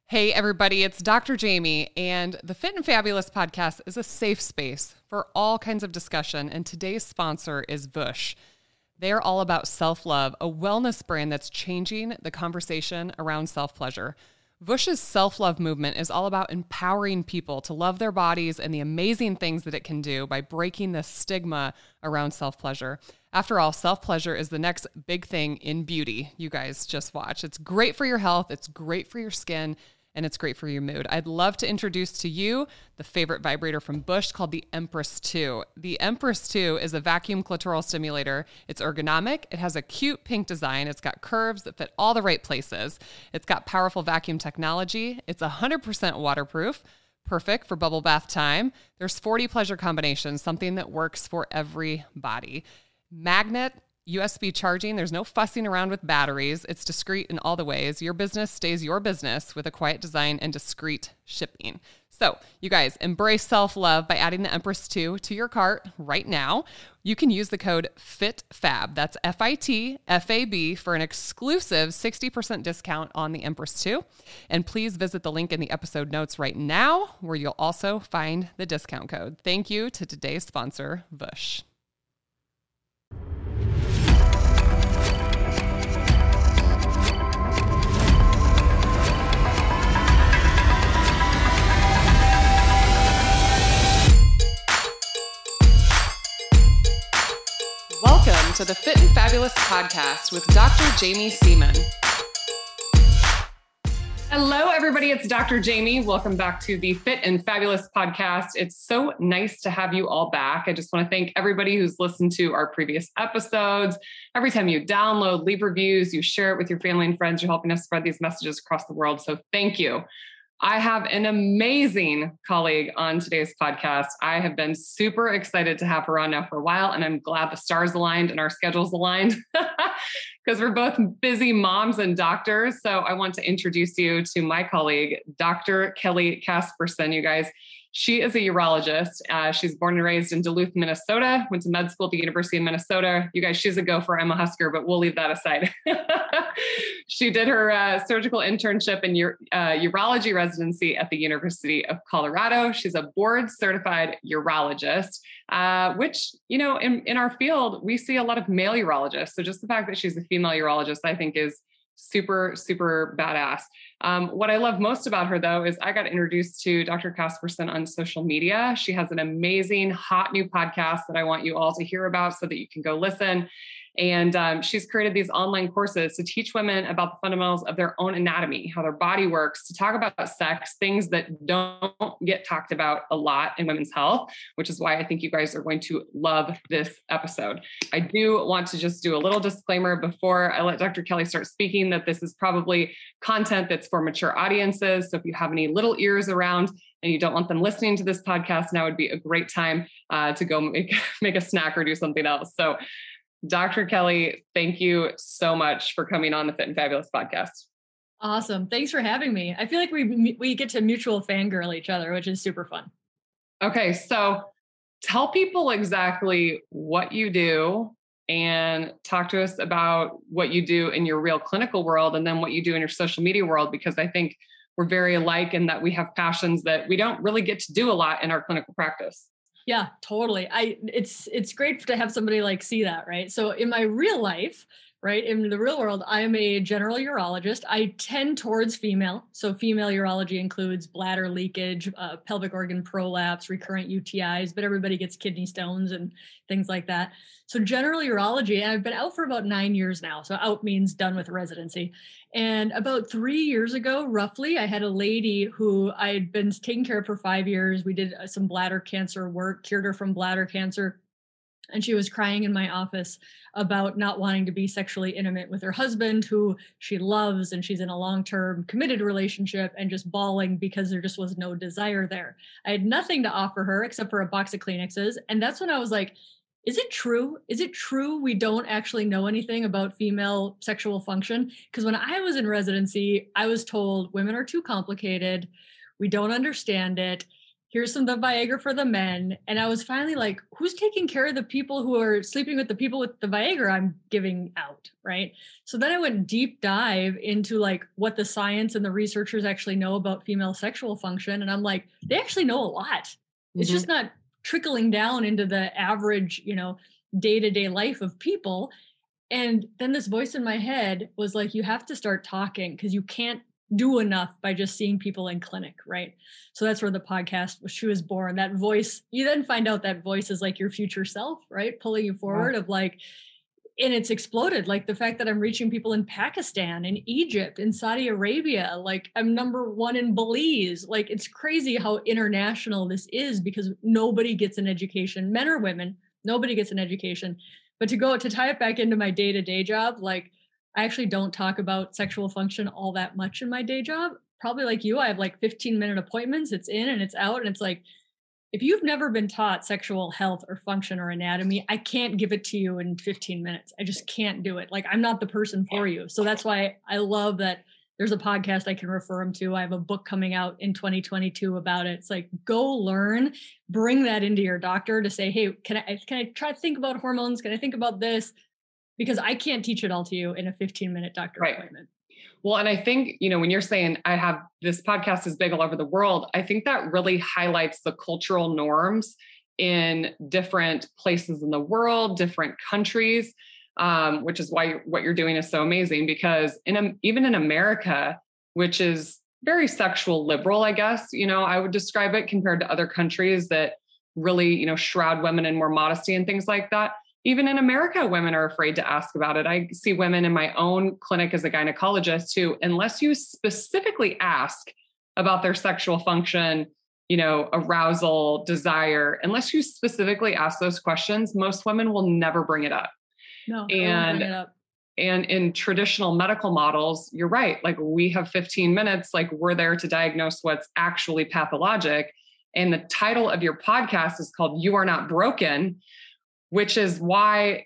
Hey, everybody, it's Dr. Jamie, and the Fit and Fabulous podcast is a safe space for all kinds of discussion, and today's sponsor is Vush. They're all about self-love, a wellness brand that's changing the conversation around self-pleasure. Vush's self-love movement is all about empowering people to love their bodies and the amazing things that it can do by breaking the stigma around self-pleasure. After all, self-pleasure is the next big thing in beauty. You guys just watch. It's great for your health, it's great for your skin, and it's great for your mood. I'd love to introduce to you the favorite vibrator from Vush called the Empress 2. The Empress 2 is a vacuum clitoral stimulator. It's ergonomic. It has a cute pink design. It's got curves that fit all the right places. It's got powerful vacuum technology. It's 100% waterproof. Perfect for bubble bath time. There's 40 pleasure combinations, something that works for every body. Magnet, USB charging, there's no fussing around with batteries. It's discreet in all the ways. Your business stays your business with a quiet design and discreet shipping. So, you guys, embrace self-love by adding the Empress 2 to your cart right now. You can use the code FITFAB, that's FITFAB, for an exclusive 60% discount on the Empress 2. And please visit the link in the episode notes right now, where you'll also find the discount code. Thank you to today's sponsor, Vush. Welcome to the Fit and Fabulous podcast with Dr. Jamie Seaman. Hello, everybody. It's Dr. Jamie. Welcome back to the Fit and Fabulous podcast. It's so nice to have you all back. I just want to thank everybody who's listened to our previous episodes. Every time you download, leave reviews, you share it with your family and friends, you're helping us spread these messages across the world. So thank you. I have an amazing colleague on today's podcast. I have been super excited to have her on now for a while, and I'm glad the stars aligned and our schedules aligned because we're both busy moms and doctors. So I want to introduce you to my colleague, Dr. Kelly Casperson. You guys, she is a urologist. She's born and raised in Duluth, Minnesota, went to med school at the University of Minnesota. You guys, she's a gopher. I'm a Husker, but we'll leave that aside. She did her surgical internship and urology residency at the University of Colorado. She's a board certified urologist, which, you know, in our field, we see a lot of male urologists. So just the fact that she's a female urologist, I think is super, super badass. What I love most about her, though, is I got introduced to Dr. Casperson on social media. She has an amazing, hot new podcast that I want you all to hear about so that you can go listen. And she's created these online courses to teach women about the fundamentals of their own anatomy, how their body works, to talk about sex, things that don't get talked about a lot in women's health, which is why I think you guys are going to love this episode. I do want to just do a little disclaimer before I let Dr. Kelly start speaking that this is probably content that's for mature audiences. So if you have any little ears around and you don't want them listening to this podcast, now would be a great time to go make a snack or do something else. So Dr. Kelly, thank you so much for coming on the Fit and Fabulous podcast. Awesome. Thanks for having me. I feel like we get to mutual fangirl each other, which is super fun. Okay. So tell people exactly what you do and talk to us about what you do in your real clinical world and then what you do in your social media world, because I think we're very alike in that we have passions that we don't really get to do a lot in our clinical practice. Yeah, totally. It's great to have somebody like see that, right? So in my real life, right, in the real world, I am a general urologist. I tend towards female. So female urology includes bladder leakage, pelvic organ prolapse, recurrent UTIs, but everybody gets kidney stones and things like that. So general urology, and I've been out for about 9 years now. So out means done with residency. And about 3 years ago, roughly, I had a lady who I had been taking care of for 5 years. We did some bladder cancer work, cured her from bladder cancer. And she was crying in my office about not wanting to be sexually intimate with her husband, who she loves, and she's in a long-term committed relationship, and just bawling because there just was no desire there. I had nothing to offer her except for a box of Kleenexes. And that's when I was like, is it true? Is it true we don't actually know anything about female sexual function? Because when I was in residency, I was told women are too complicated. We don't understand it. here's some of the Viagra for the men. And I was finally like, who's taking care of the people who are sleeping with the people with the Viagra I'm giving out, right? So then I went deep dive into like what the science and the researchers actually know about female sexual function. And I'm like, they actually know a lot. It's just not trickling down into the average, day-to-day life of people. And then this voice in my head was like, you have to start talking because you can't do enough by just seeing people in clinic, right? So that's where the podcast she was born. That voice, you then find out that voice is like your future self, right? Pulling you forward of like, and it's exploded. Like the fact that I'm reaching people in Pakistan, in Egypt, in Saudi Arabia, like I'm number one in Belize. Like it's crazy how international this is because nobody gets an education, men or women, nobody gets an education. But to tie it back into my day-to-day job, like I actually don't talk about sexual function all that much in my day job. Probably like you, I have like 15-minute appointments. It's in and it's out. And it's like, if you've never been taught sexual health or function or anatomy, I can't give it to you in 15 minutes. I just can't do it. Like I'm not the person for you. So that's why I love that there's a podcast I can refer them to. I have a book coming out in 2022 about it. It's like, go learn, bring that into your doctor to say, hey, can I try to think about hormones? Can I think about this? Because I can't teach it all to you in a 15-minute doctor appointment. Well, and I think, when you're saying I have this podcast is big all over the world, I think that really highlights the cultural norms in different places in the world, different countries, which is why what you're doing is so amazing because even in America, which is very sexual liberal, I guess, I would describe it compared to other countries that really, shroud women in more modesty and things like that. Even in America, women are afraid to ask about it. I see women in my own clinic as a gynecologist who, unless you specifically ask about their sexual function, arousal, desire, unless you specifically ask those questions, most women will never bring it up. No, I won't bring it up. And in traditional medical models, you're right. Like we have 15 minutes, like we're there to diagnose what's actually pathologic. And the title of your podcast is called You Are Not Broken, which is why,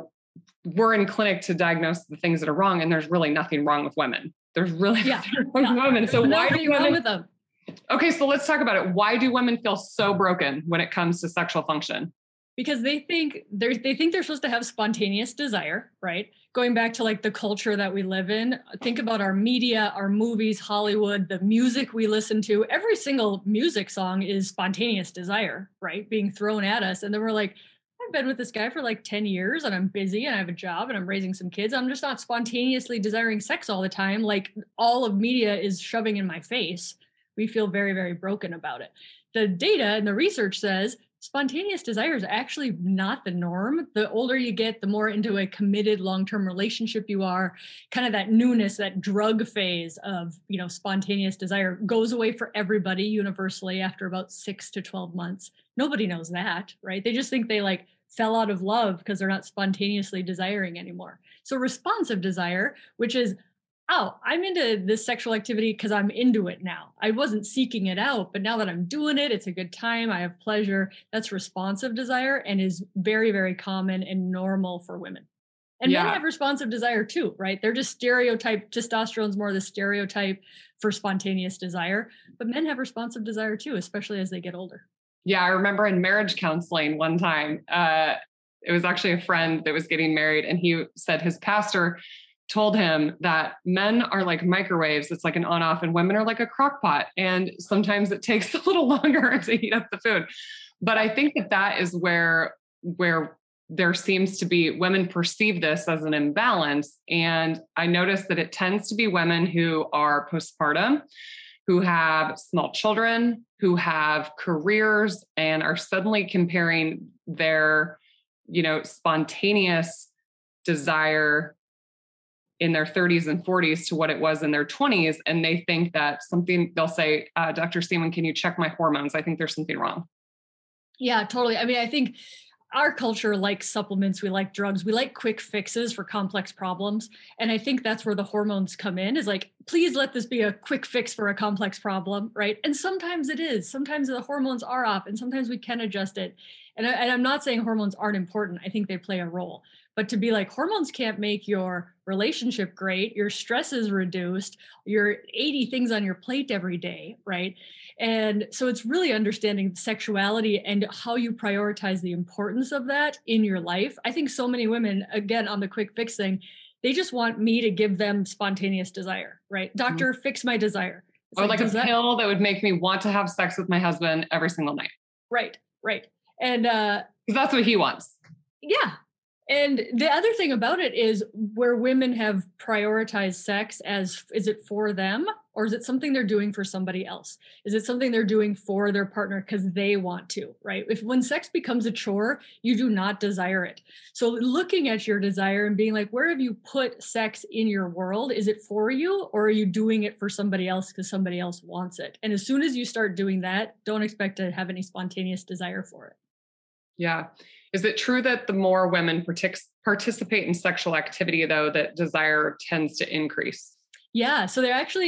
we're in clinic to diagnose the things that are wrong. And there's really nothing wrong with women. There's really nothing wrong with women. So why do women, with them? Okay, so let's talk about it. Why do women feel so broken when it comes to sexual function? Because they think they're supposed to have spontaneous desire, right? Going back to like the culture that we live in, think about our media, our movies, Hollywood, the music we listen to. Every single music song is spontaneous desire, right? Being thrown at us. And then we're like, I've been with this guy for like 10 years and I'm busy and I have a job and I'm raising some kids. I'm just not spontaneously desiring sex all the time. Like all of media is shoving in my face. We feel very, very broken about it. The data and the research says spontaneous desire is actually not the norm. The older you get, the more into a committed long-term relationship you are. Kind of that newness, that drug phase of, spontaneous desire goes away for everybody universally after about 6 to 12 months. Nobody knows that, right? They just think they like fell out of love because they're not spontaneously desiring anymore. So responsive desire, which is, oh, I'm into this sexual activity because I'm into it now. I wasn't seeking it out, but now that I'm doing it, it's a good time. I have pleasure. That's responsive desire and is very, very common and normal for women. And men have responsive desire too, right? They're just stereotyped. Testosterone's more the stereotype for spontaneous desire, but men have responsive desire too, especially as they get older. Yeah, I remember in marriage counseling one time, it was actually a friend that was getting married, and he said his pastor told him that men are like microwaves. It's like an on-off, and women are like a crock pot. And sometimes it takes a little longer to heat up the food. But I think that is where there seems to be, women perceive this as an imbalance. And I noticed that it tends to be women who are postpartum, who have small children, who have careers, and are suddenly comparing their, spontaneous desire in their 30s and 40s to what it was in their 20s. And they think that they'll say, Dr. Seaman, can you check my hormones? I think there's something wrong. Yeah, totally. I mean, I think our culture likes supplements, we like drugs, we like quick fixes for complex problems. And I think that's where the hormones come in, is like, please let this be a quick fix for a complex problem, right? And sometimes it is. Sometimes the hormones are off and sometimes we can adjust it. And I'm not saying hormones aren't important. I think they play a role. But to be like, hormones can't make your relationship great, your stress is reduced, you're 80 things on your plate every day, right? And so it's really understanding sexuality and how you prioritize the importance of that in your life. I think so many women, again, on the quick fix thing, they just want me to give them spontaneous desire, right? Doctor, fix my desire. It's Or like a pill that would make me want to have sex with my husband every single night. Right. And because that's what he wants. Yeah. And the other thing about it is where women have prioritized sex as, is it for them or is it something they're doing for somebody else? Is it something they're doing for their partner because they want to, right? When sex becomes a chore, you do not desire it. So looking at your desire and being like, where have you put sex in your world? Is it for you or are you doing it for somebody else because somebody else wants it? And as soon as you start doing that, don't expect to have any spontaneous desire for it. Yeah. Is it true that the more women participate in sexual activity, though, that desire tends to increase? Yeah. So they're actually,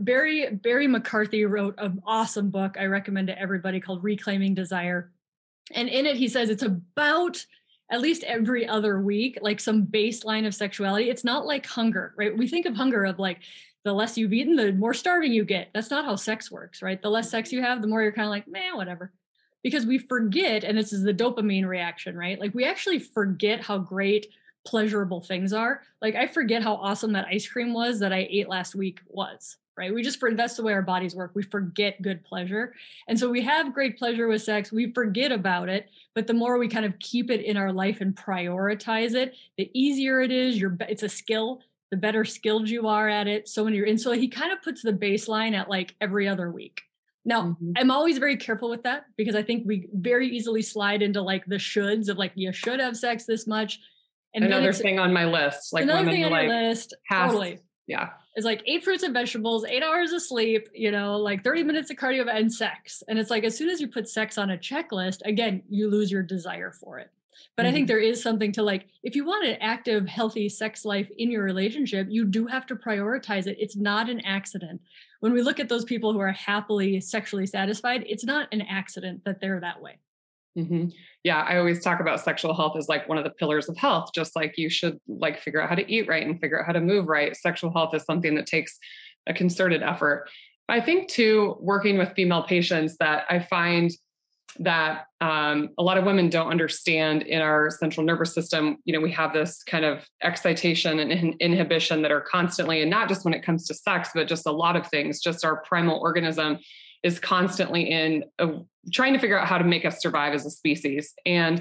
Barry McCarthy wrote an awesome book I recommend to everybody called Reclaiming Desire. And in it, he says it's about at least every other week, like some baseline of sexuality. It's not like hunger, right? We think of hunger of like, the less you've eaten, the more starving you get. That's not how sex works, right? The less sex you have, the more you're kind of like, man, whatever. Because we forget, and this is the dopamine reaction, right? Like we actually forget how great pleasurable things are. Like I forget how awesome that ice cream was that I ate last week was, right? That's the way our bodies work. We forget good pleasure. And so we have great pleasure with sex. We forget about it. But the more we kind of keep it in our life and prioritize it, the easier it is. It's a skill. The better skilled you are at it. So he kind of puts the baseline at like every other week. Now, I'm always very careful with that because I think we very easily slide into like the shoulds of like, you should have sex this much. And another thing on my list, like another thing on your list, totally. Yeah. It's like 8 fruits and vegetables, 8 hours of sleep, like 30 minutes of cardio and sex. And it's like, as soon as you put sex on a checklist, again, you lose your desire for it. But I think there is something to like, if you want an active, healthy sex life in your relationship, you do have to prioritize it. It's not an accident. When we look at those people who are happily sexually satisfied, it's not an accident that they're that way. Mm-hmm. Yeah. I always talk about sexual health as like one of the pillars of health, just like you should like figure out how to eat right and figure out how to move right. Sexual health is something that takes a concerted effort. I think too, working with female patients that I find that a lot of women don't understand in our central nervous system, we have this kind of excitation and inhibition that are constantly, and not just when it comes to sex, but just a lot of things, just our primal organism is constantly in trying to figure out how to make us survive as a species. And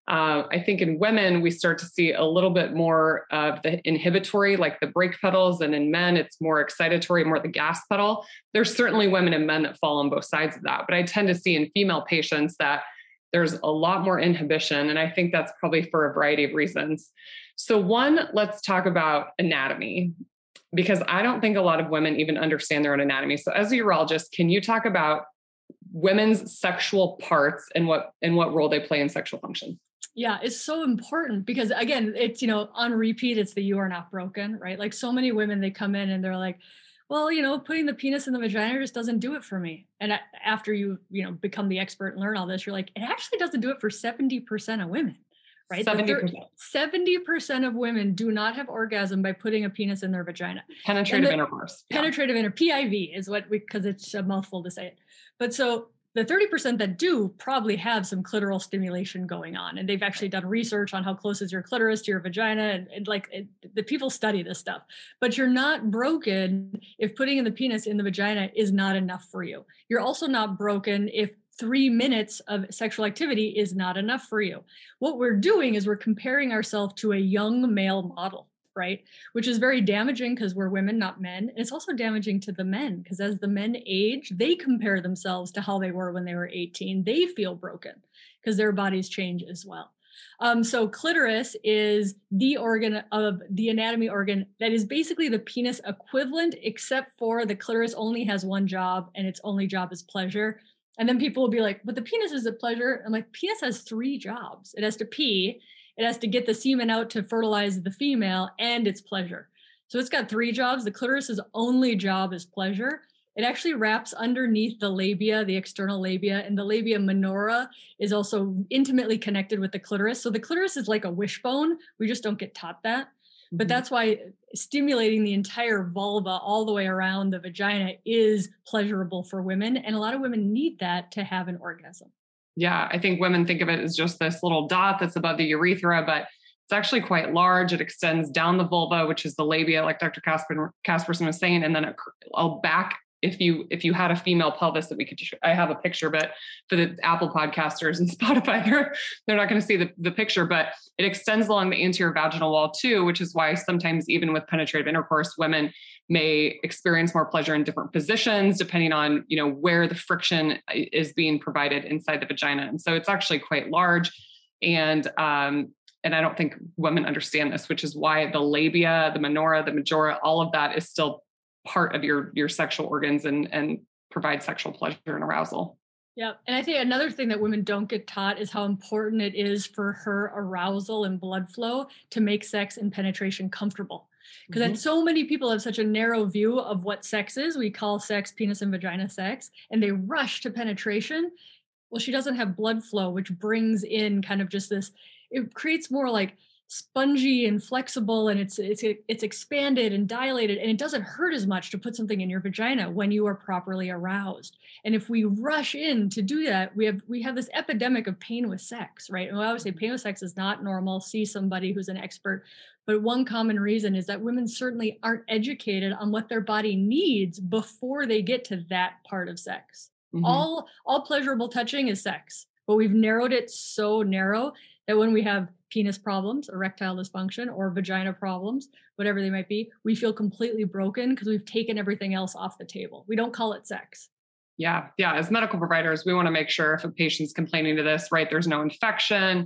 I think in women, we start to see a little bit more of the inhibitory, like the brake pedals. And in men, it's more excitatory, more the gas pedal. There's certainly women and men that fall on both sides of that. But I tend to see in female patients that there's a lot more inhibition. And I think that's probably for a variety of reasons. So one, let's talk about anatomy, because I don't think a lot of women even understand their own anatomy. So as a urologist, can you talk about women's sexual parts and what role they play in sexual function? Yeah, it's so important because again, it's, on repeat, it's the you are not broken, right? Like so many women, they come in and they're like, well, putting the penis in the vagina just doesn't do it for me. And after you become the expert and learn all this, you're like, it actually doesn't do it for 70% of women, right? 70% of women do not have orgasm by putting a penis in their vagina. Penetrative intercourse. Penetrative PIV is because it's a mouthful to say it. But so the 30% that do probably have some clitoral stimulation going on. And they've actually done research on how close is your clitoris to your vagina. And the people study this stuff, but you're not broken if putting in the penis in the vagina is not enough for you. You're also not broken if 3 minutes of sexual activity is not enough for you. What we're doing is we're comparing ourselves to a young male model, right? Which is very damaging because we're women, not men. And it's also damaging to the men because as the men age, they compare themselves to how they were when they were 18. They feel broken because their bodies change as well. So clitoris is the organ of the anatomy organ that is basically the penis equivalent, except for the clitoris only has one job and its only job is pleasure. And then people will be like, but the penis is a pleasure. I'm like, penis has 3 jobs. It has to pee. It has to get the semen out to fertilize the female and its pleasure. So it's got 3 jobs. The clitoris's only job is pleasure. It actually wraps underneath the labia, the external labia, and the labia minora is also intimately connected with the clitoris. So the clitoris is like a wishbone. We just don't get taught that. But that's why stimulating the entire vulva all the way around the vagina is pleasurable for women. And a lot of women need that to have an orgasm. Yeah, I think women think of it as just this little dot that's above the urethra, but it's actually quite large. It extends down the vulva, which is the labia, like Dr. Casperson was saying, and then back. If you had a female pelvis that we could, I have a picture, but for the Apple podcasters and Spotify, they're not going to see the picture, but it extends along the anterior vaginal wall too, which is why sometimes even with penetrative intercourse, women may experience more pleasure in different positions, depending on, where the friction is being provided inside the vagina. And so it's actually quite large. And I don't think women understand this, which is why the labia, the minora, the majora, all of that is still part of your sexual organs and provide sexual pleasure and arousal. Yeah. And I think another thing that women don't get taught is how important it is for her arousal and blood flow to make sex and penetration comfortable. Because so many people have such a narrow view of what sex is. We call sex penis and vagina sex, and they rush to penetration. Well, she doesn't have blood flow, which brings in kind of just this, it creates more like spongy and flexible, and it's expanded and dilated, and it doesn't hurt as much to put something in your vagina when you are properly aroused. And if we rush in to do that, we have this epidemic of pain with sex, right? And I always say pain with sex is not normal. See somebody who's an expert. But one common reason is that women certainly aren't educated on what their body needs before they get to that part of sex. All pleasurable touching is sex, but we've narrowed it so narrow that when we have penis problems, erectile dysfunction, or vagina problems, whatever they might be, we feel completely broken because we've taken everything else off the table. We don't call it sex. Yeah. As medical providers, we want to make sure if a patient's complaining to this, right, there's no infection.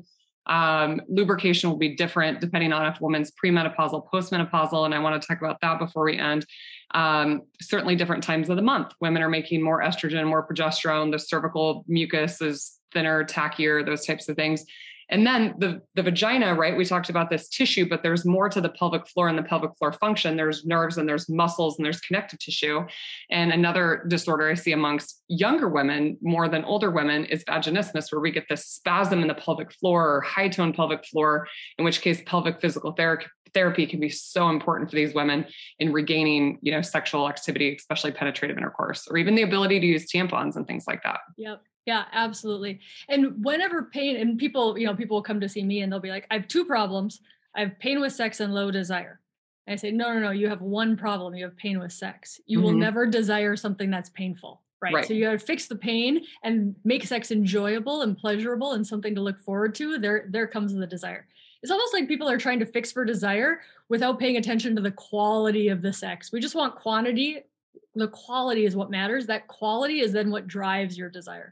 Lubrication will be different depending on if a woman's premenopausal, postmenopausal, and I want to talk about that before we end. Certainly different times of the month. Women are making more estrogen, more progesterone. The cervical mucus is thinner, tackier, those types of things. And then the vagina, right? We talked about this tissue, but there's more to the pelvic floor and the pelvic floor function. There's nerves and there's muscles and there's connective tissue. And another disorder I see amongst younger women more than older women is vaginismus, where we get this spasm in the pelvic floor or high tone pelvic floor, in which case pelvic physical therapy can be so important for these women in regaining, sexual activity, especially penetrative intercourse, or even the ability to use tampons and things like that. Yep. Yeah, absolutely. And whenever pain, and people will come to see me and they'll be like, I have two problems. I have pain with sex and low desire. And I say, no, you have one problem. You have pain with sex. You will never desire something that's painful, right? So you got to fix the pain and make sex enjoyable and pleasurable and something to look forward to. There comes the desire. It's almost like people are trying to fix for desire without paying attention to the quality of the sex. We just want quantity. The quality is what matters. That quality is then what drives your desire.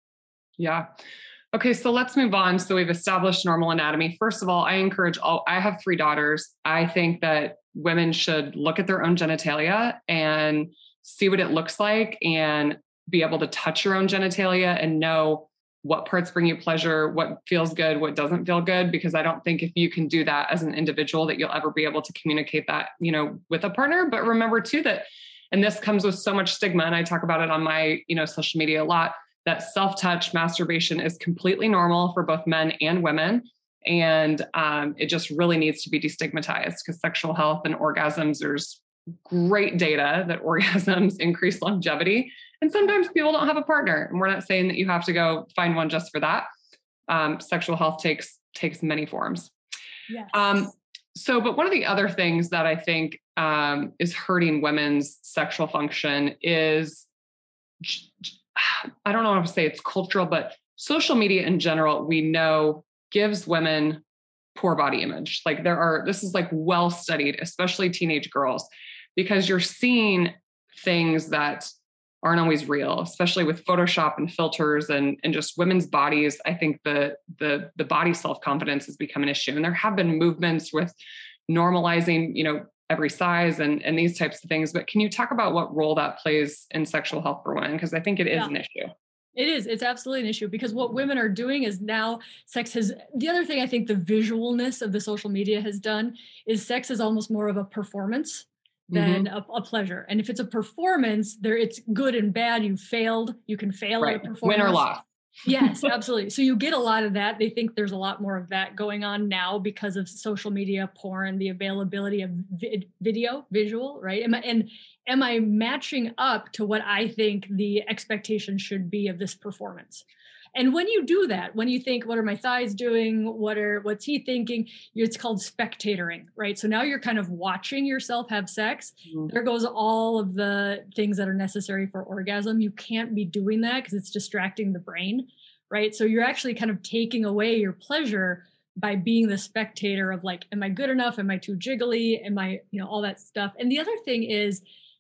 Yeah. Okay. So let's move on. So we've established normal anatomy. First of all, I have 3 daughters. I think that women should look at their own genitalia and see what it looks like and be able to touch your own genitalia and know what parts bring you pleasure, what feels good, what doesn't feel good, because I don't think if you can do that as an individual that you'll ever be able to communicate that, with a partner. But remember too that, and this comes with so much stigma, and I talk about it on my, social media a lot, that self-touch masturbation is completely normal for both men and women. And it just really needs to be destigmatized, because sexual health and orgasms, there's great data that orgasms increase longevity. And sometimes people don't have a partner. And we're not saying that you have to go find one just for that. Sexual health takes many forms. Yes. But one of the other things that I think is hurting women's sexual function is, I don't know how to say it's cultural, but social media in general, we know gives women poor body image. This is well studied, especially teenage girls, because you're seeing things that aren't always real, especially with Photoshop and filters and just women's bodies. I think the body self-confidence has become an issue. And there have been movements with normalizing, every size and these types of things. But can you talk about what role that plays in sexual health for women? Because I think it is an issue. It is. It's absolutely an issue, because what women are doing is now the other thing I think the visualness of the social media has done is sex is almost more of a performance. than a pleasure. And if it's a performance, there it's good and bad. You failed. You can fail at a performance. Win or loss. Yes, absolutely. So you get a lot of that. They think there's a lot more of that going on now because of social media, porn, the availability of visual, right? Am I matching up to what I think the expectation should be of this performance? And when you do that, when you think, what are my thighs doing? What's he thinking? It's called spectatoring, right? So now you're kind of watching yourself have sex. Mm-hmm. There goes all of the things that are necessary for orgasm. You can't be doing that because it's distracting the brain, right? So you're actually kind of taking away your pleasure by being the spectator of like, am I good enough? Am I too jiggly? Am I, all that stuff. And the other thing is,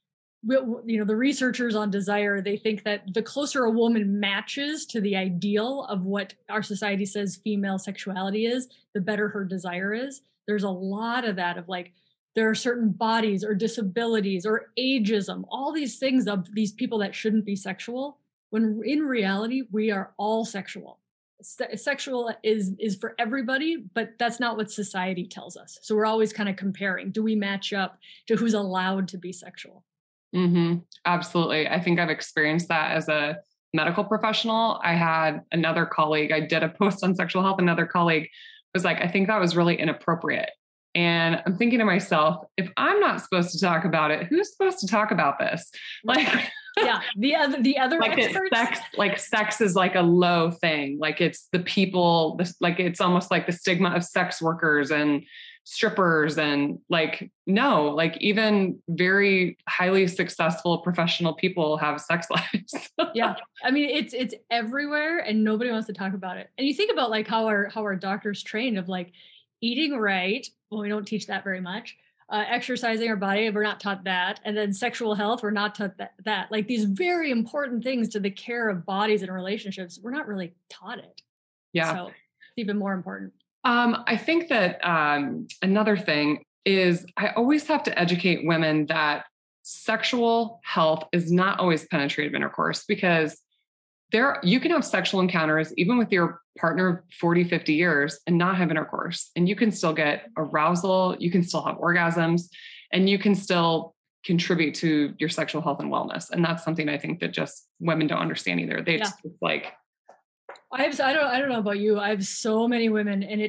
the researchers on desire, they think that the closer a woman matches to the ideal of what our society says female sexuality is, the better her desire is. There's a lot of that of like, there are certain bodies or disabilities or ageism, all these things of these people that shouldn't be sexual, when in reality, we are all sexual. Sexual is for everybody, but that's not what society tells us. So we're always kind of comparing, do we match up to who's allowed to be sexual? Mm-hmm. Absolutely. I think I've experienced that as a medical professional. I had another colleague, I did a post on sexual health. Another colleague was like, I think that was really inappropriate. And I'm thinking to myself, if I'm not supposed to talk about it, who's supposed to talk about this? Like, yeah, the other like experts. Sex is like a low thing. Like it's the people, like it's almost like the stigma of sex workers and strippers and like, no, like even very highly successful professional people have sex lives. Yeah. I mean, it's everywhere and nobody wants to talk about it. And you think about like how our doctors trained of like eating right. Well, we don't teach that very much. Exercising our body, we're not taught that. And then sexual health, we're not taught that. Like these very important things to the care of bodies and relationships, we're not really taught it. Yeah. So it's even more important. I think that another thing is I always have to educate women that sexual health is not always penetrative intercourse, because you can have sexual encounters even with your partner of 40, 50 years and not have intercourse. And you can still get arousal, you can still have orgasms, and you can still contribute to your sexual health and wellness. And that's something I think that just women don't understand either. They just like... I don't know about you. I have so many women, and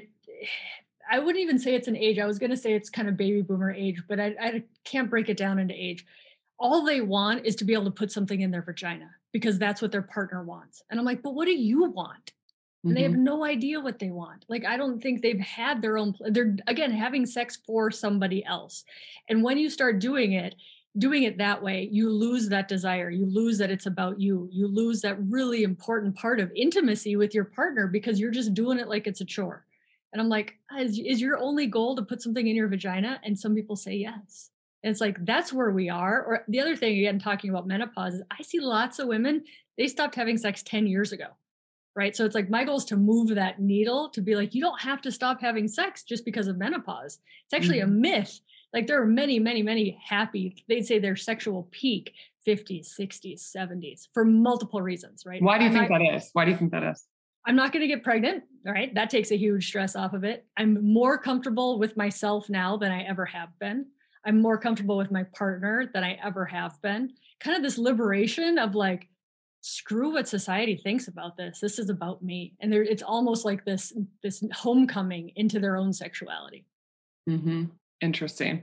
I wouldn't even say it's an age. I was going to say it's kind of baby boomer age, but I can't break it down into age. All they want is to be able to put something in their vagina because that's what their partner wants. And I'm like, but what do you want? And they have no idea what they want. Like, I don't think they've had their own, they're again, having sex for somebody else. And when you start doing it that way, you lose that desire. You lose that it's about you. You lose that really important part of intimacy with your partner because you're just doing it like it's a chore. And I'm like, is your only goal to put something in your vagina? And some people say yes. And it's like, that's where we are. Or the other thing, again, talking about menopause, is I see lots of women, they stopped having sex 10 years ago. Right. So it's like my goal is to move that needle to be like, you don't have to stop having sex just because of menopause. It's actually a myth. Like there are many, many, many happy, they'd say their sexual peak 50s, 60s, 70s for multiple reasons, right? Why do you think that is? Why do you think that is? I'm not going to get pregnant. All right. That takes a huge stress off of it. I'm more comfortable with myself now than I ever have been. I'm more comfortable with my partner than I ever have been. Kind of this liberation of like, screw what society thinks about this. This is about me. And it's almost like this homecoming into their own sexuality. Mm-hmm. Interesting.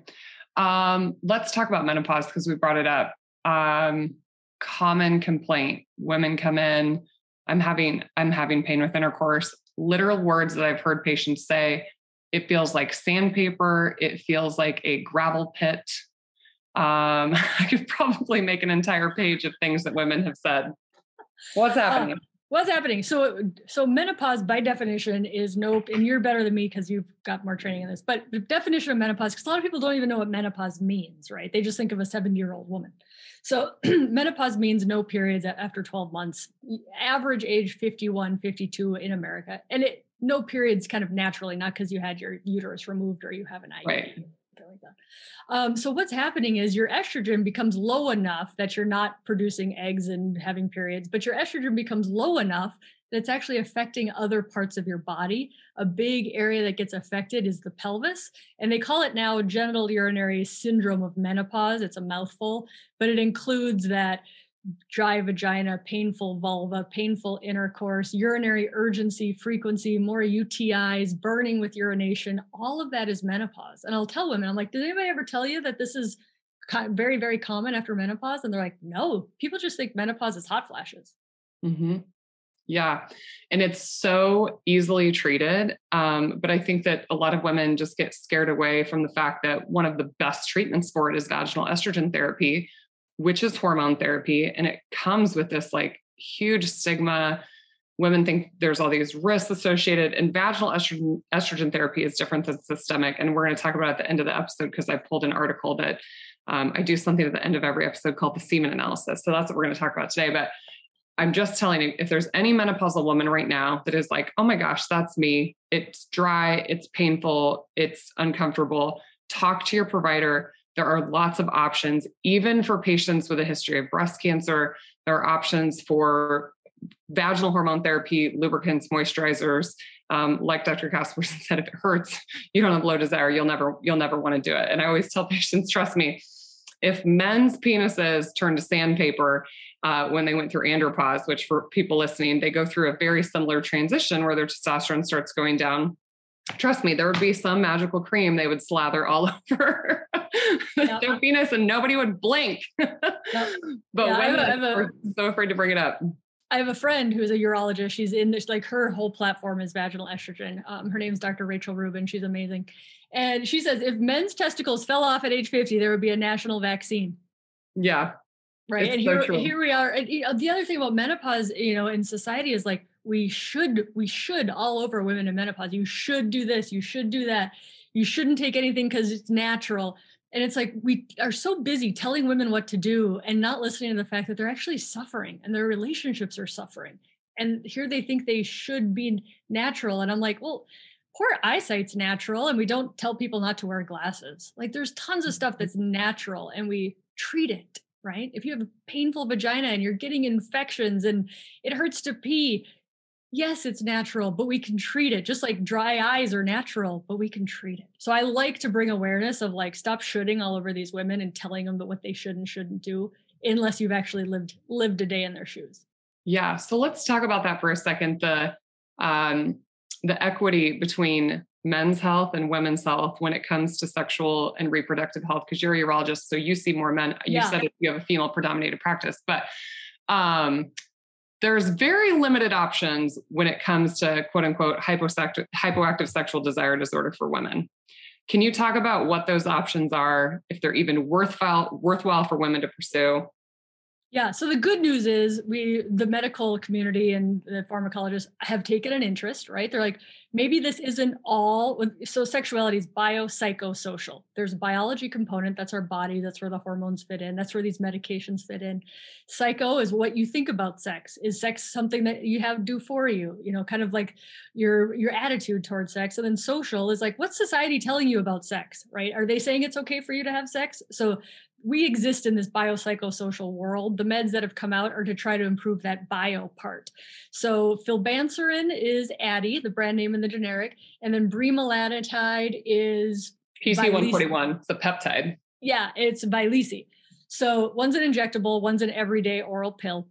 Let's talk about menopause because we brought it up. Common complaint. Women come in, I'm having pain with intercourse. Literal words that I've heard patients say, it feels like sandpaper. It feels like a gravel pit. I could probably make an entire page of things that women have said. What's happening? What's happening? So menopause by definition is nope. And you're better than me because you've got more training in this, but the definition of menopause, because a lot of people don't even know what menopause means, right? They just think of a 70-year-old woman. So menopause means no periods after 12 months, average age 51, 52 in America. And no periods kind of naturally, not because you had your uterus removed or you have an IUD. Right. Like that. So what's happening is your estrogen becomes low enough that you're not producing eggs and having periods, but your estrogen becomes low enough that it's actually affecting other parts of your body. A big area that gets affected is the pelvis. And they call it now genital urinary syndrome of menopause. It's a mouthful, but it includes that dry vagina, painful vulva, painful intercourse, urinary urgency, frequency, more UTIs, burning with urination. All of that is menopause. And I'll tell women, I'm like, did anybody ever tell you that this is very, very common after menopause? And they're like, no, people just think menopause is hot flashes. Mm-hmm. Yeah. And it's so easily treated. But I think that a lot of women just get scared away from the fact that one of the best treatments for it is vaginal estrogen therapy, which is hormone therapy. And it comes with this like huge stigma. Women think there's all these risks associated, and vaginal estrogen therapy is different than systemic. And we're going to talk about it at the end of the episode, because I pulled an article that I do something at the end of every episode called the semen analysis. So that's what we're going to talk about today. But I'm just telling you, if there's any menopausal woman right now that is like, oh my gosh, that's me. It's dry, it's painful, it's uncomfortable, talk to your provider. There are lots of options, even for patients with a history of breast cancer. There are options for vaginal hormone therapy, lubricants, moisturizers. Like Dr. Casperson said, if it hurts, you don't have low desire, you'll never want to do it. And I always tell patients, trust me, if men's penises turn to sandpaper when they went through andropause, which for people listening, they go through a very similar transition where their testosterone starts going down. Trust me, there would be some magical cream they would slather all over their penis and nobody would blink. But women are so afraid to bring it up. I have a friend who's a urologist. She's in this, like her whole platform is vaginal estrogen. Her name is Dr. Rachel Rubin. She's amazing. And she says, if men's testicles fell off at age 50, there would be a national vaccine. Yeah. Right. And here we are. And the other thing about menopause, in society is like, we should all over women in menopause. You should do this. You should do that. You shouldn't take anything because it's natural. And it's like, we are so busy telling women what to do and not listening to the fact that they're actually suffering and their relationships are suffering. And here they think they should be natural. And I'm like, well, poor eyesight's natural. And we don't tell people not to wear glasses. Like there's tons of stuff that's natural and we treat it, right? If you have a painful vagina and you're getting infections and it hurts to pee, yes, it's natural, but we can treat it. Just like dry eyes are natural, but we can treat it. So I like to bring awareness of like, stop shooting all over these women and telling them that what they should and shouldn't do, unless you've actually lived a day in their shoes. Yeah. So let's talk about that for a second. The equity between men's health and women's health when it comes to sexual and reproductive health, because you're a urologist, so you see more men. You said you have a female predominated practice, but there's very limited options when it comes to quote unquote hypoactive sexual desire disorder for women. Can you talk about what those options are, if they're even worthwhile for women to pursue? Yeah. So the good news is the medical community and the pharmacologists have taken an interest, right? They're like, maybe this isn't all. So sexuality is biopsychosocial. There's a biology component. That's our body. That's where the hormones fit in. That's where these medications fit in. Psycho is what you think about sex. Is sex something that you have do for you? Kind of like your attitude towards sex. And then social is like, what's society telling you about sex, right? Are they saying it's okay for you to have sex? So we exist in this biopsychosocial world. The meds that have come out are to try to improve that bio part. So filbanserin is Addy, the brand name and the generic, and then bremelanotide is PC-141. It's a peptide. Yeah, it's Vyleesi. So one's an injectable, one's an everyday oral pill.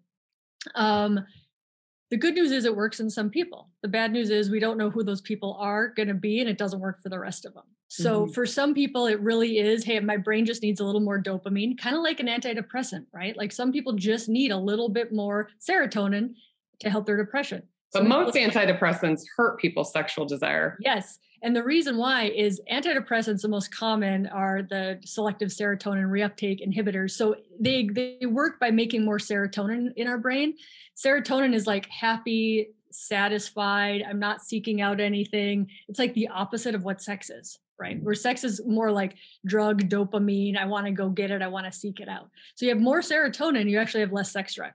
The good news is it works in some people. The bad news is we don't know who those people are going to be, and it doesn't work for the rest of them. So for some people, it really is, hey, my brain just needs a little more dopamine, kind of like an antidepressant, right? Like some people just need a little bit more serotonin to help their depression. But most antidepressants hurt people's sexual desire. Yes. And the reason why is antidepressants, the most common are the selective serotonin reuptake inhibitors. So they work by making more serotonin in our brain. Serotonin is like happy, satisfied. I'm not seeking out anything. It's like the opposite of what sex is, right? Where sex is more like drug dopamine. I want to go get it. I want to seek it out. So you have more serotonin, you actually have less sex drive.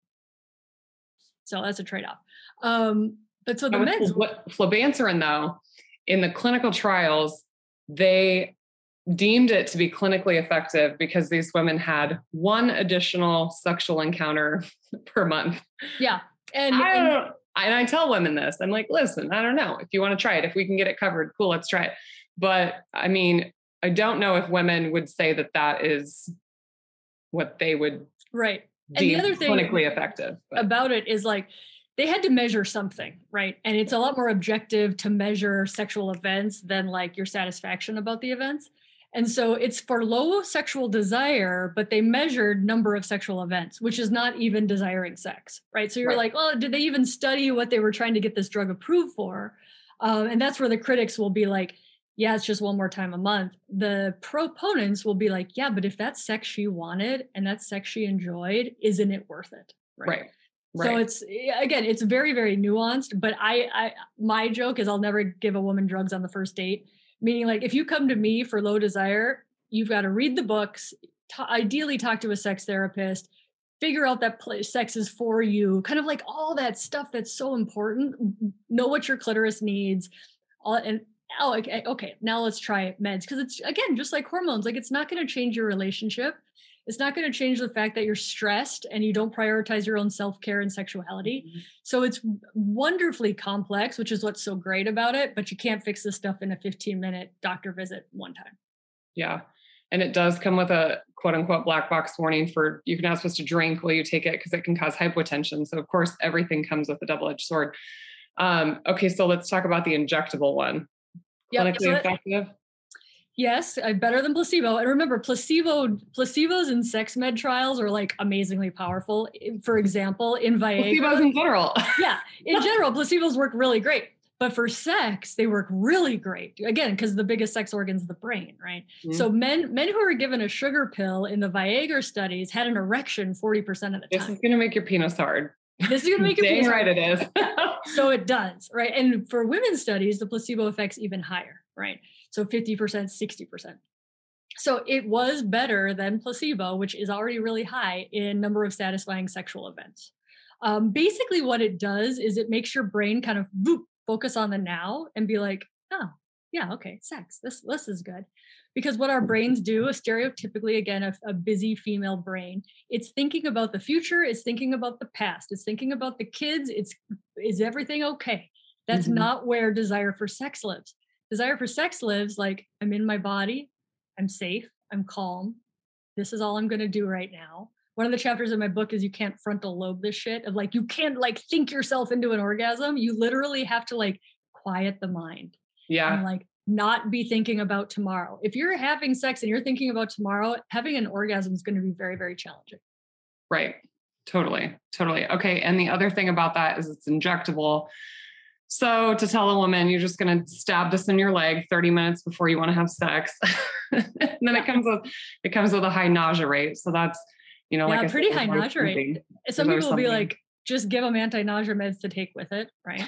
So that's a trade-off. But so the meds. Flibanserin, though, in the clinical trials, they deemed it to be clinically effective because these women had one additional sexual encounter per month. Yeah. I tell women this, I'm like, listen, I don't know if you want to try it, if we can get it covered, cool, let's try it. But I mean, I don't know if women would say that that is what they would right. And the other thing clinically effective about it is like, they had to measure something, right? And it's a lot more objective to measure sexual events than like your satisfaction about the events. And so it's for low sexual desire, but they measured number of sexual events, which is not even desiring sex, right? So you're like, well, did they even study what they were trying to get this drug approved for? And that's where the critics will be like, yeah, it's just one more time a month. The proponents will be like, yeah, but if that's sex she wanted and that's sex she enjoyed, isn't it worth it? Right. So it's, again, it's very, very nuanced, but my joke is I'll never give a woman drugs on the first date. Meaning like, if you come to me for low desire, you've got to read the books, ideally talk to a sex therapist, figure out that sex is for you, kind of like all that stuff that's so important. Know what your clitoris needs. Okay, now let's try meds. Because it's, again, just like hormones, like it's not going to change your relationship. It's not going to change the fact that you're stressed and you don't prioritize your own self-care and sexuality. Mm-hmm. So it's wonderfully complex, which is what's so great about it, but you can't fix this stuff in a 15-minute doctor visit one time. Yeah. And it does come with a quote unquote black box warning for you're not supposed to drink while you take it because it can cause hypotension. So of course, everything comes with a double-edged sword. Okay. So let's talk about the injectable one. Clinically effective? Yes, better than placebo. And remember, placebos in sex med trials are like amazingly powerful. For example, in Viagra. Placebos in general. Yeah, in general, placebos work really great. But for sex, they work really great. Again, because the biggest sex organ is the brain, right? Mm-hmm. So men who were given a sugar pill in the Viagra studies had an erection 40% of the time. This is going to make your penis hard. This is going to make your penis hard. Right, it is. So it does, right? And for women's studies, the placebo effect's even higher, right? So 50%, 60%. So it was better than placebo, which is already really high in number of satisfying sexual events. Basically what it does is it makes your brain kind of focus on the now and be like, oh, yeah, okay, sex, this is good. Because what our brains do is stereotypically, again, a busy female brain, it's thinking about the future, it's thinking about the past, it's thinking about the kids, is everything okay? That's not where desire for sex lives. Desire for sex lives like, I'm in my body, I'm safe, I'm calm, this is all I'm going to do right now. One of the chapters in my book is you can't frontal lobe this shit of like, you can't like think yourself into an orgasm. You literally have to like quiet the mind. Yeah. And like not be thinking about tomorrow. If you're having sex and you're thinking about tomorrow, having an orgasm is going to be very, very challenging. Right. Totally. Okay. And the other thing about that is it's injectable. So to tell a woman, you're just going to stab this in your leg 30 minutes before you want to have sex. And then it comes with a high nausea rate. So that's, like pretty high nausea rate. Some people will be like, just give them anti-nausea meds to take with it. Right.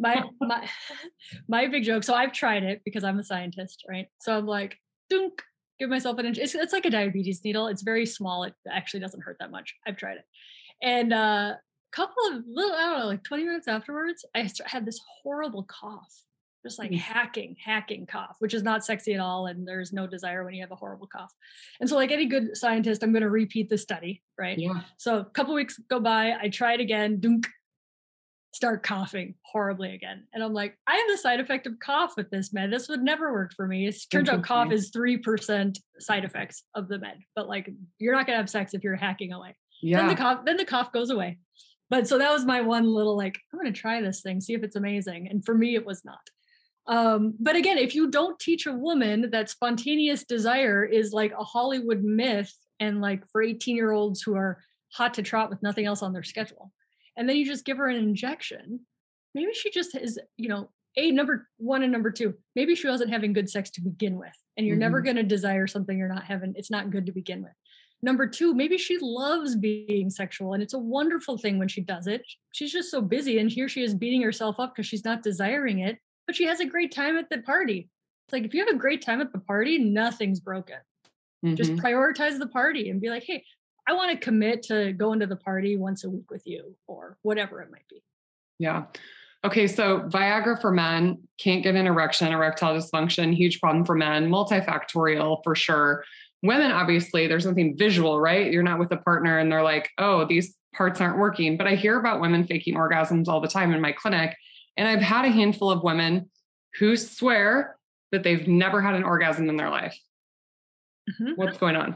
My big joke. So I've tried it because I'm a scientist. Right. So I'm like, dunk, give myself an inch. It's like a diabetes needle. It's very small. It actually doesn't hurt that much. I've tried it. And, couple of little, I don't know, like 20 minutes afterwards, I had this horrible cough, just like hacking cough, which is not sexy at all. And there's no desire when you have a horrible cough. And so like any good scientist, I'm going to repeat the study, right? Yeah. So a couple weeks go by, I try it again, dunk, start coughing horribly again. And I'm like, I have the side effect of cough with this med. This would never work for me. It turns out cough is 3% side effects of the med, but like, you're not going to have sex if you're hacking away. Yeah. Then the cough goes away. But so that was my one little like, I'm going to try this thing, see if it's amazing. And for me, it was not. But again, if you don't teach a woman that spontaneous desire is like a Hollywood myth and like for 18-year-olds who are hot to trot with nothing else on their schedule, and then you just give her an injection, maybe she just is, number one and number two, maybe she wasn't having good sex to begin with. And you're never going to desire something you're not having. It's not good to begin with. Number two, maybe she loves being sexual and it's a wonderful thing when she does it. She's just so busy and here she is beating herself up because she's not desiring it, but she has a great time at the party. It's like, if you have a great time at the party, nothing's broken. Just prioritize the party and be like, hey, I want to commit to going to the party once a week with you or whatever it might be. Yeah. Okay. So Viagra for men, can't get an erection, erectile dysfunction, huge problem for men, multifactorial for sure. Women, obviously, there's something visual, right? You're not with a partner and they're like, oh, these parts aren't working. But I hear about women faking orgasms all the time in my clinic. And I've had a handful of women who swear that they've never had an orgasm in their life. Mm-hmm. What's going on?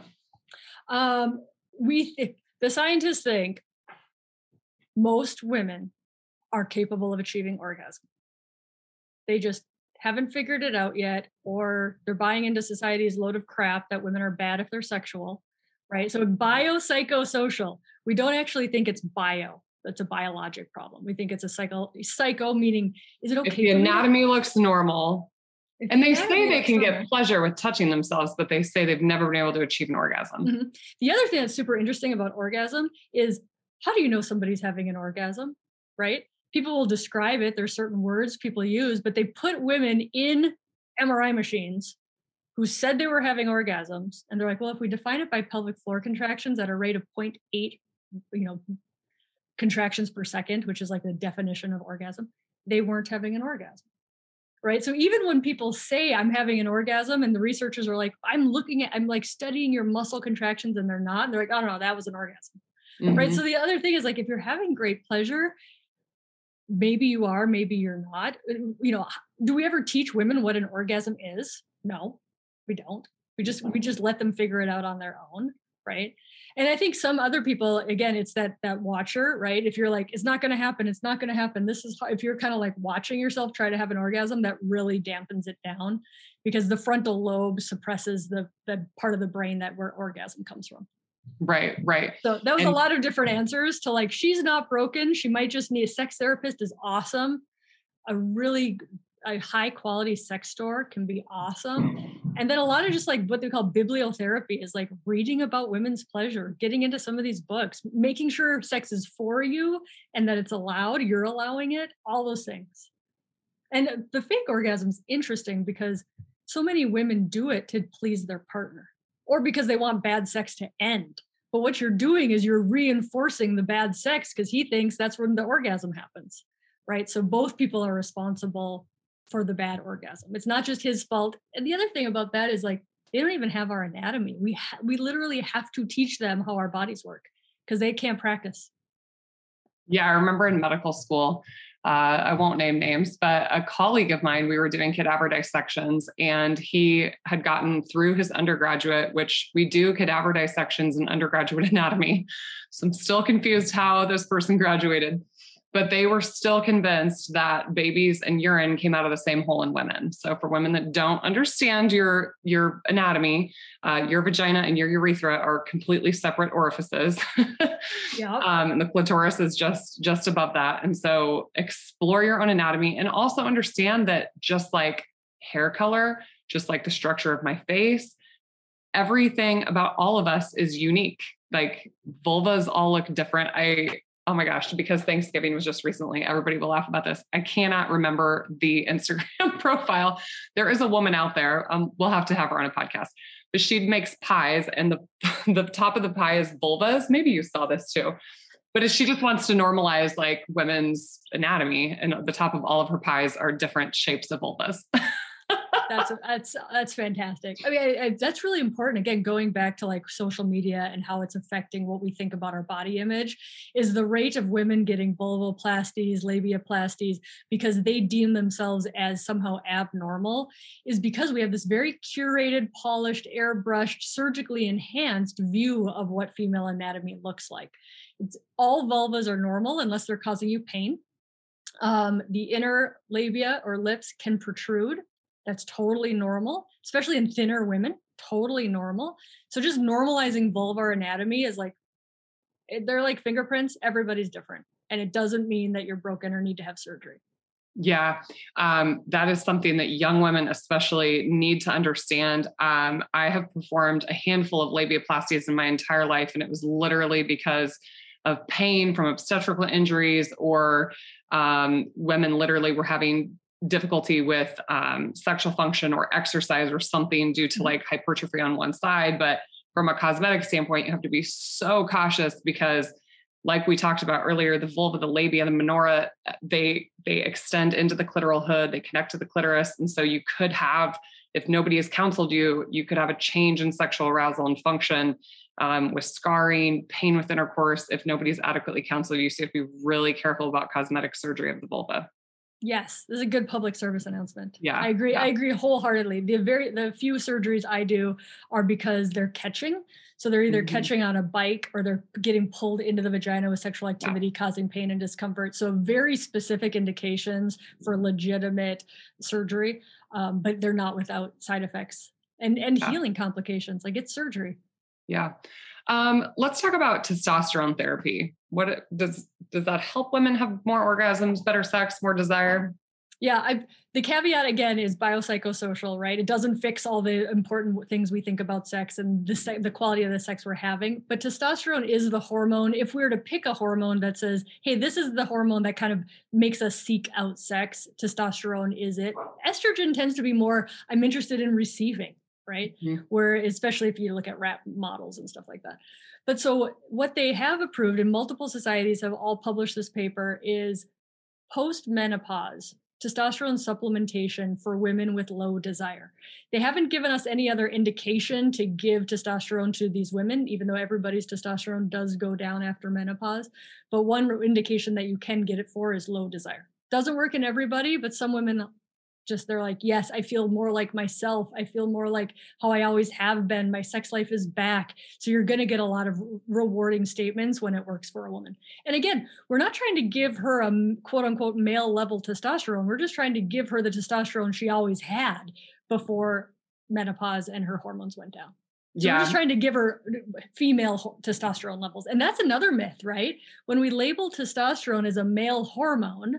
The scientists think most women are capable of achieving orgasm. They just haven't figured it out yet, or they're buying into society's load of crap that women are bad if they're sexual, right? So biopsychosocial, we don't actually think it's bio. That's a biologic problem. We think it's a psycho meaning, is it okay? If the anatomy looks normal, and they say they can get pleasure with touching themselves, but they say they've never been able to achieve an orgasm. Mm-hmm. The other thing that's super interesting about orgasm is, how do you know somebody's having an orgasm, right? People will describe it. There's certain words people use, but they put women in MRI machines who said they were having orgasms. And they're like, well, if we define it by pelvic floor contractions at a rate of 0.8, contractions per second, which is like the definition of orgasm, they weren't having an orgasm, right? So even when people say I'm having an orgasm and the researchers are like, I'm like studying your muscle contractions, and they're not, and they're like, oh no, that was an orgasm, mm-hmm. right? So the other thing is, like, if you're having great pleasure, maybe you are, maybe you're not. Do we ever teach women what an orgasm is? No, we don't. We just let them figure it out on their own, right? And I think some other people, again, it's that watcher, right? If you're like, it's not going to happen, it's not going to happen. If you're kind of like watching yourself try to have an orgasm, that really dampens it down, because the frontal lobe suppresses the part of the brain where orgasm comes from. Right. So that was a lot of different answers to, like, she's not broken. She might just need a sex therapist is awesome. A high quality sex store can be awesome. And then a lot of just like what they call bibliotherapy is like reading about women's pleasure, getting into some of these books, making sure sex is for you and that it's allowed, you're allowing it, all those things. And the fake orgasm is interesting because so many women do it to please their partner or because they want bad sex to end. But what you're doing is you're reinforcing the bad sex because he thinks that's when the orgasm happens, right? So both people are responsible for the bad orgasm. It's not just his fault. And the other thing about that is, like, they don't even have our anatomy. We literally have to teach them how our bodies work because they can't practice. Yeah, I remember in medical school, I won't name names, but a colleague of mine, we were doing cadaver dissections, and he had gotten through his undergraduate, which we do cadaver dissections in undergraduate anatomy. So I'm still confused how this person graduated. But they were still convinced that babies and urine came out of the same hole in women. So for women that don't understand your anatomy, your vagina and your urethra are completely separate orifices. Yeah. And the clitoris is just above that. And so explore your own anatomy, and also understand that just like hair color, just like the structure of my face, everything about all of us is unique. Like vulvas all look different. Oh my gosh, because Thanksgiving was just recently, everybody will laugh about this. I cannot remember the Instagram profile. There is a woman out there. We'll have to have her on a podcast, but she makes pies, and the top of the pie is vulvas. Maybe you saw this too, but she just wants to normalize like women's anatomy, and the top of all of her pies are different shapes of vulvas. That's fantastic. I mean, that's really important. Again, going back to like social media and how it's affecting what we think about our body image, is the rate of women getting vulvoplasties, labiaplasties, because they deem themselves as somehow abnormal, is because we have this very curated, polished, airbrushed, surgically enhanced view of what female anatomy looks like. All vulvas are normal unless they're causing you pain. The inner labia or lips can protrude. That's totally normal, especially in thinner women, totally normal. So just normalizing vulvar anatomy is like, they're like fingerprints. Everybody's different. And it doesn't mean that you're broken or need to have surgery. Yeah, that is something that young women especially need to understand. I have performed a handful of labiaplasties in my entire life, and it was literally because of pain from obstetrical injuries, or women literally were having difficulty with sexual function or exercise or something due to like hypertrophy on one side. But from a cosmetic standpoint, you have to be so cautious because like we talked about earlier, the vulva, the labia, the minora, they extend into the clitoral hood, they connect to the clitoris. And so you could have, if nobody has counseled you, you could have a change in sexual arousal and function, with scarring, pain with intercourse, if nobody's adequately counseled you. So you have to be really careful about cosmetic surgery of the vulva. Yes, this is a good public service announcement. Yeah, I agree. yeah. I agree wholeheartedly. The few surgeries I do are because they're catching. So they're either catching on a bike or they're getting pulled into the vagina with sexual activity, causing pain and discomfort. So very specific indications for legitimate surgery, but they're not without side effects and healing complications. Like, it's surgery. Yeah. Let's talk about testosterone therapy. What does that help women have more orgasms, better sex, more desire? Yeah, the caveat again is biopsychosocial, right? It doesn't fix all the important things we think about sex and the quality of the sex we're having. But testosterone is the hormone. If we were to pick a hormone that says, hey, this is the hormone that kind of makes us seek out sex, testosterone is it. Estrogen tends to be more, I'm interested in receiving, right? Where, especially if you look at rat models and stuff like that. But so what they have approved, and multiple societies have all published this paper, is post-menopause testosterone supplementation for women with low desire. They haven't given us any other indication to give testosterone to these women, even though everybody's testosterone does go down after menopause. But one indication that you can get it for is low desire. Doesn't work in everybody, but some women just, they're like, yes, I feel more like myself. I feel more like how I always have been. My sex life is back. So you're going to get a lot of rewarding statements when it works for a woman. And again, we're not trying to give her a quote unquote male level testosterone. We're just trying to give her the testosterone she always had before menopause and her hormones went down. So we're just trying to give her female testosterone levels. And that's another myth, right? When we label testosterone as a male hormone,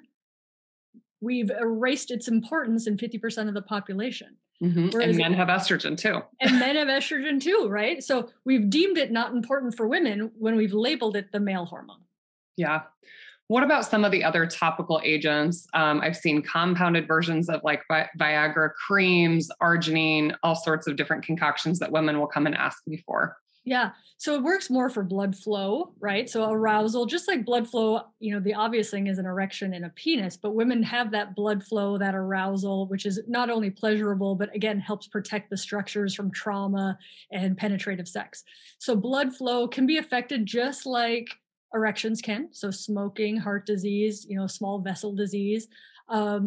we've erased its importance in 50% of the population. And men have estrogen too. And men have estrogen too, right? So we've deemed it not important for women when we've labeled it the male hormone. Yeah. What about some of the other topical agents? I've seen compounded versions of like Viagra creams, arginine, all sorts of different concoctions that women will come and ask me for. Yeah. So it works more for blood flow, right? So arousal, just like blood flow, the obvious thing is an erection in a penis, but women have that blood flow, that arousal, which is not only pleasurable, but again, helps protect the structures from trauma and penetrative sex. So blood flow can be affected just like erections can. So smoking, heart disease, small vessel disease. But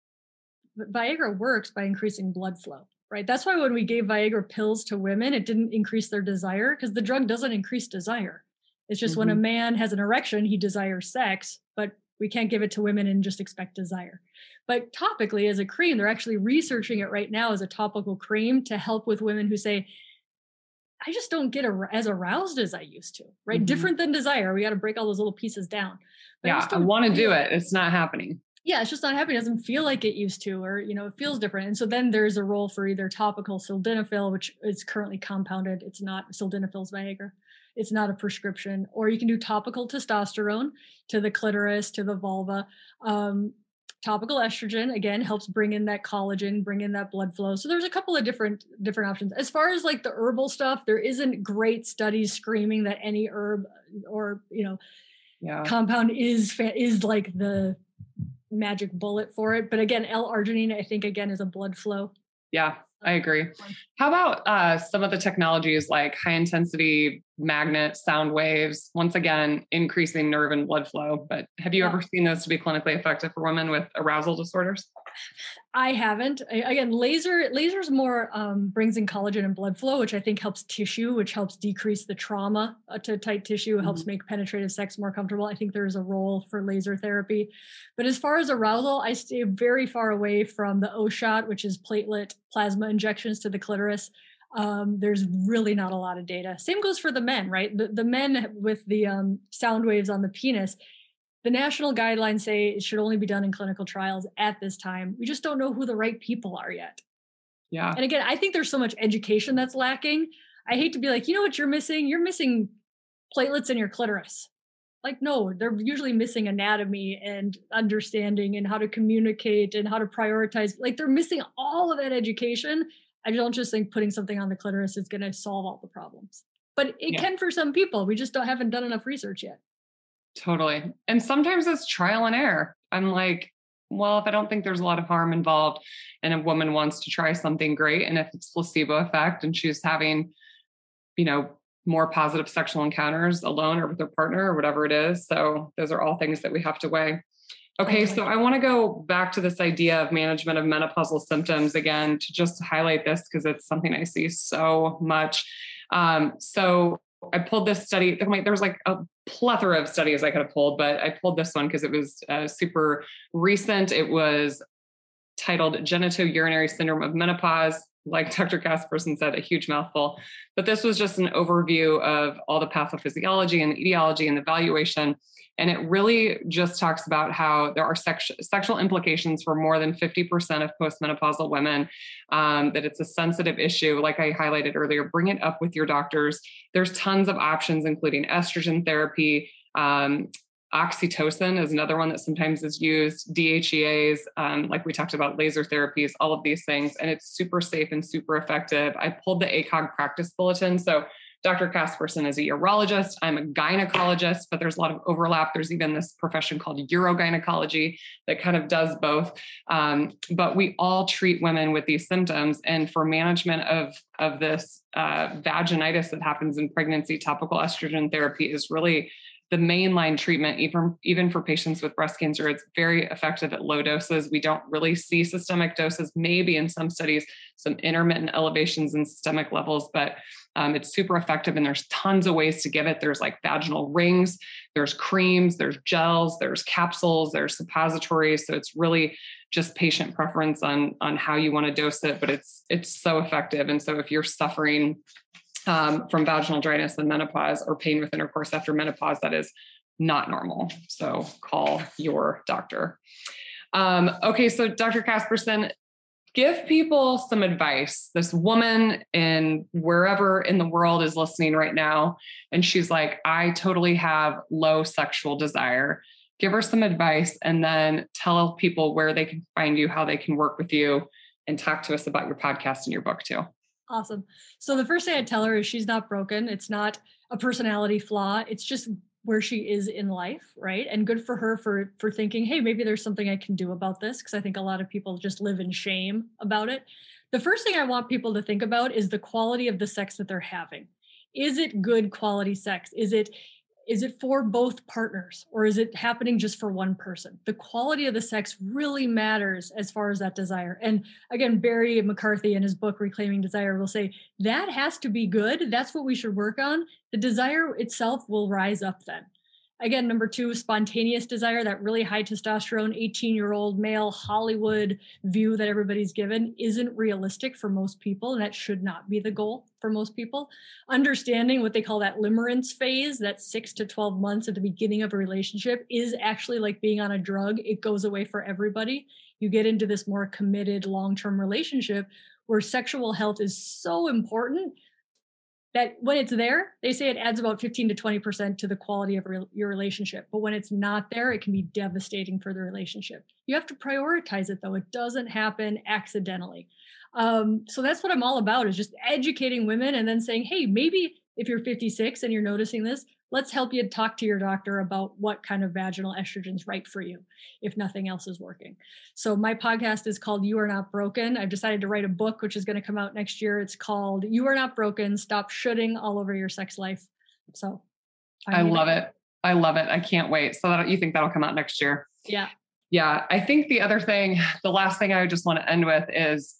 Viagra works by increasing blood flow. Right. That's why when we gave Viagra pills to women, it didn't increase their desire, because the drug doesn't increase desire. It's just when a man has an erection, he desires sex, but we can't give it to women and just expect desire. But topically, as a cream, they're actually researching it right now as a topical cream to help with women who say, I just don't get as aroused as I used to. Right. Different than desire. We got to break all those little pieces down. But I want to do it. It's not happening. Yeah, it's just not happening. It doesn't feel like it used to, or, it feels different. And so then there's a role for either topical sildenafil, which is currently compounded. It's not sildenafil's Viagra. It's not a prescription. Or you can do topical testosterone to the clitoris, to the vulva. Topical estrogen, again, helps bring in that collagen, bring in that blood flow. So there's a couple of different options. As far as like the herbal stuff, there isn't great studies screaming that any herb or, compound is like the magic bullet for it. But again, L-arginine, I think, again, is a blood flow. Yeah, I agree. How about some of the technologies like high intensity magnet sound waves, once again, increasing nerve and blood flow. But have you ever seen those to be clinically effective for women with arousal disorders? I haven't. Again, lasers more brings in collagen and blood flow, which I think helps tissue, which helps decrease the trauma to tight tissue, helps make penetrative sex more comfortable. I think there's a role for laser therapy. But as far as arousal, I stay very far away from the O-shot, which is platelet plasma injections to the clitoris. There's really not a lot of data. Same goes for the men, right? The men with the sound waves on the penis, the national guidelines say it should only be done in clinical trials at this time. We just don't know who the right people are yet. Yeah. And again, I think there's so much education that's lacking. I hate to be like, what you're missing? You're missing platelets in your clitoris. Like, no, they're usually missing anatomy and understanding and how to communicate and how to prioritize. Like, they're missing all of that education. I don't just think putting something on the clitoris is going to solve all the problems. But it can for some people. We just haven't done enough research yet. Totally. And sometimes it's trial and error. I'm like, well, if I don't think there's a lot of harm involved and a woman wants to try something, great. And if it's placebo effect and she's having, more positive sexual encounters alone or with her partner or whatever it is. So those are all things that we have to weigh. Okay. So I want to go back to this idea of management of menopausal symptoms again, to just highlight this because it's something I see so much. So I pulled this study. There's like a plethora of studies I could have pulled, but I pulled this one because it was super recent. It was titled Genitourinary Syndrome of Menopause. Like Dr. Casperson said, a huge mouthful, but this was just an overview of all the pathophysiology and the etiology and the valuation. And it really just talks about how there are sexual implications for more than 50% of postmenopausal women, that it's a sensitive issue. Like I highlighted earlier, bring it up with your doctors. There's tons of options, including estrogen therapy. Oxytocin is another one that sometimes is used, DHEAs, like we talked about, laser therapies, all of these things. And it's super safe and super effective. I pulled the ACOG practice bulletin. So Dr. Casperson is a urologist. I'm a gynecologist, but there's a lot of overlap. There's even this profession called urogynecology that kind of does both. But we all treat women with these symptoms. And for management of this vaginitis that happens in pregnancy, topical estrogen therapy is really the mainline treatment, even for patients with breast cancer. It's very effective at low doses. We don't really see systemic doses, maybe in some studies, some intermittent elevations in systemic levels, but it's super effective. And there's tons of ways to give it. There's like vaginal rings, there's creams, there's gels, there's capsules, there's suppositories. So it's really just patient preference on how you want to dose it, but it's so effective. And so if you're suffering from vaginal dryness and menopause or pain with intercourse after menopause, that is not normal. So call your doctor. Okay. So Dr. Casperson, give people some advice. This woman in wherever in the world is listening right now, and she's like, I totally have low sexual desire. Give her some advice and then tell people where they can find you, how they can work with you, and talk to us about your podcast and your book too. Awesome. So the first thing I tell her is she's not broken. It's not a personality flaw. It's just where she is in life, right? And good for her for thinking, hey, maybe there's something I can do about this, because I think a lot of people just live in shame about it. The first thing I want people to think about is the quality of the sex that they're having. Is it good quality sex? Is it for both partners, or is it happening just for one person? The quality of the sex really matters as far as that desire. And again, Barry McCarthy in his book, Reclaiming Desire, will say that has to be good. That's what we should work on. The desire itself will rise up then. Again, number 2, spontaneous desire, that really high testosterone, 18-year-old male Hollywood view that everybody's given isn't realistic for most people. And that should not be the goal for most people. Understanding what they call that limerence phase, that 6 to 12 months at the beginning of a relationship, is actually like being on a drug. It goes away for everybody. You get into this more committed long-term relationship where sexual health is so important that when it's there, they say it adds about 15 to 20% to the quality of your relationship. But when it's not there, it can be devastating for the relationship. You have to prioritize it, though. It doesn't happen accidentally. So that's what I'm all about, is just educating women and then saying, hey, maybe if you're 56 and you're noticing this, let's help you talk to your doctor about what kind of vaginal estrogen is right for you, if nothing else is working. So my podcast is called You Are Not Broken. I've decided to write a book, which is going to come out next year. It's called You Are Not Broken, Stop Shoulding All Over Your Sex Life. So I love it. I love it. I can't wait. So you think that'll come out next year? Yeah. Yeah. I think the last thing I would just want to end with is,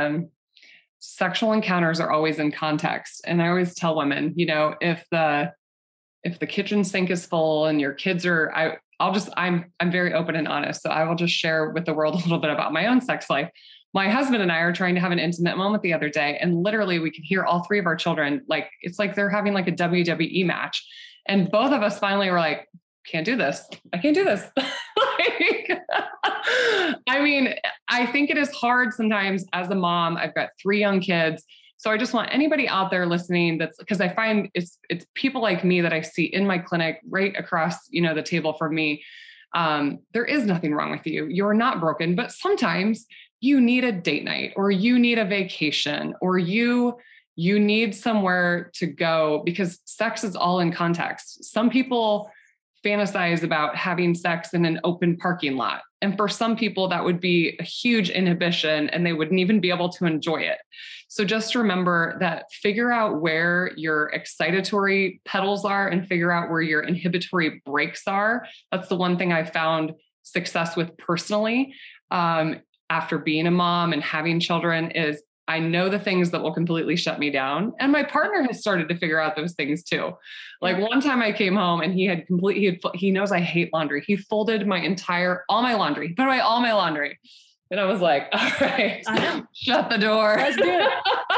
sexual encounters are always in context. And I always tell women, if the kitchen sink is full and your kids are, I'm very open and honest. So I will just share with the world a little bit about my own sex life. My husband and I are trying to have an intimate moment the other day, and literally we could hear all 3 of our children, like, it's like they're having like a WWE match. And both of us finally were like, can't do this. I can't do this. I mean, I think it is hard sometimes as a mom. I've got 3 young kids. So I just want anybody out there listening, because I find it's people like me that I see in my clinic right across, the table from me. There is nothing wrong with you. You're not broken, but sometimes you need a date night, or you need a vacation, or you need somewhere to go, because sex is all in context. Some people fantasize about having sex in an open parking lot. And for some people, that would be a huge inhibition and they wouldn't even be able to enjoy it. So just remember that, figure out where your excitatory pedals are and figure out where your inhibitory brakes are. That's the one thing I found success with personally, after being a mom and having children, is I know the things that will completely shut me down. And my partner has started to figure out those things too. Like one time I came home and he knows I hate laundry. He folded all my laundry, put away all my laundry. And I was like, all right, shut the door. Let's do it.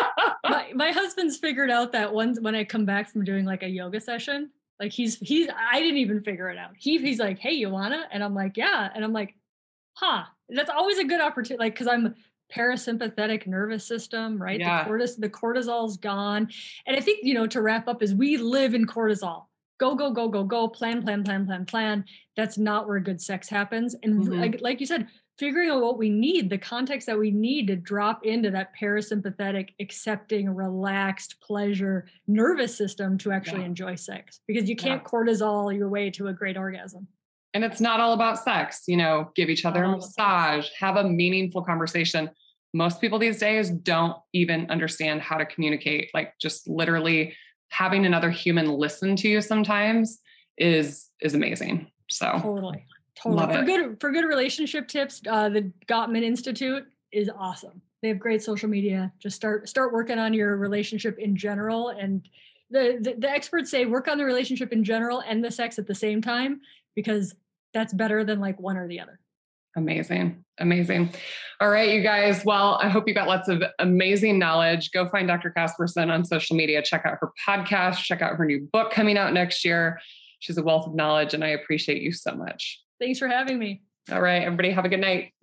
My husband's figured out that when I come back from doing like a yoga session, like I didn't even figure it out. He's like, hey, you wanna? And I'm like, yeah. And I'm like, that's always a good opportunity. Like, cause I'm parasympathetic nervous system, right? Yeah. The cortisol's gone. And I think, to wrap up, is we live in cortisol. Go, go, go, go, go, plan. That's not where good sex happens. And like you said, figuring out what we need, the context that we need to drop into that parasympathetic, accepting, relaxed, pleasure nervous system to actually enjoy sex, because you can't cortisol your way to a great orgasm. And it's not all about sex, give each other a massage, have a meaningful conversation. Most people these days don't even understand how to communicate. Like, just literally having another human listen to you sometimes is amazing. So totally. For good relationship tips, the Gottman Institute is awesome. They have great social media. Just start working on your relationship in general. And the experts say work on the relationship in general and the sex at the same time, because that's better than like one or the other. Amazing. All right, you guys. Well, I hope you got lots of amazing knowledge. Go find Dr. Casperson on social media. Check out her podcast. Check out her new book coming out next year. She's a wealth of knowledge, and I appreciate you so much. Thanks for having me. All right, everybody, have a good night.